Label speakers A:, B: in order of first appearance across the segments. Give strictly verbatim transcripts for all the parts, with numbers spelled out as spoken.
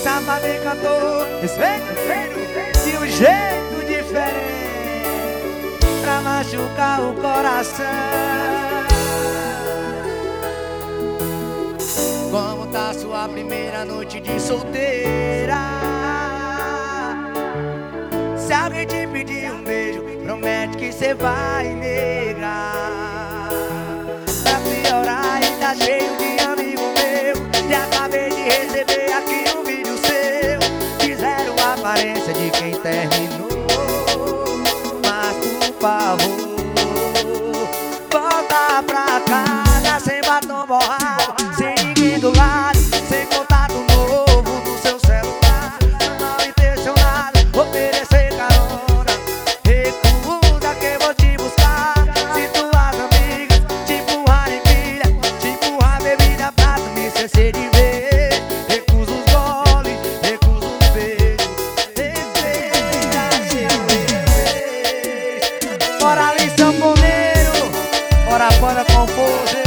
A: safada encantou, respeito de um jeito diferente pra machucar o coração. Como tá sua primeira noite de solteira? Se alguém te pedir um beijo, promete que cê vai negar. Pra piorar, ainda cheio de amigo meu, e acabei de receber aqui um vídeo seu. Fizeram a aparência de quem terminou, mas por favor, volta pra casa sem batom borrado, sem ninguém do lado, sem contato novo no seu celular. Mal intencionado, oferecer carona, recusa que vou te buscar. Se tuas amigas te empurrarem pilha, te empurrar bebida pra tu me esquecer de ver. Recusa os goles, recusa os beijos, respeita seu ex. Bora ali, sanfoneiro, bora fora compor.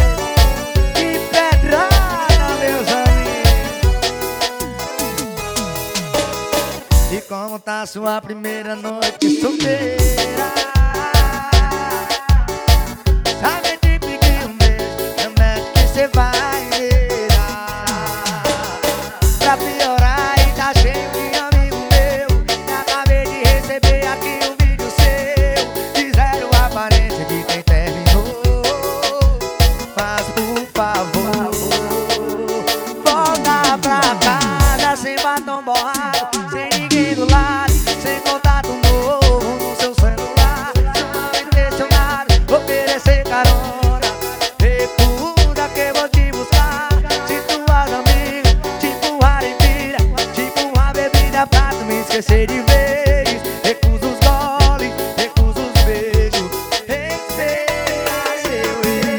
A: E como tá sua primeira noite solteira? Sabe de pedir um beijo, promete que cê vai negar. Pra piorar, ainda cheio de amigo meu, e acabei de receber aqui um vídeo seu. Fizeram a aparência de quem terminou, mas por favor, volta pra casa sem batom borrado, sem ninguém do lado, sem contato novo no seu celular. Mal intencionado, oferecer carona, recusa que vou te buscar. Se tuas amigas te empurrarem pilha, te empurrar bebida pra tu me esquecer de vez. Recusa os goles, recusa os beijos, respeita seu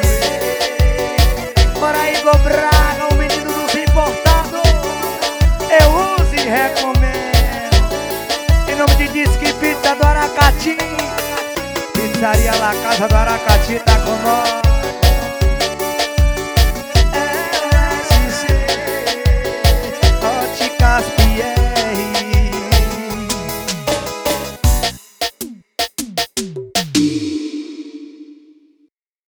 A: ex. Bora aí, Braga, o menino dos importados. Eu uso e recomendo. Em nome de Disque Pizza do Aracati, Pizzaria La Casa do Aracati tá com nós.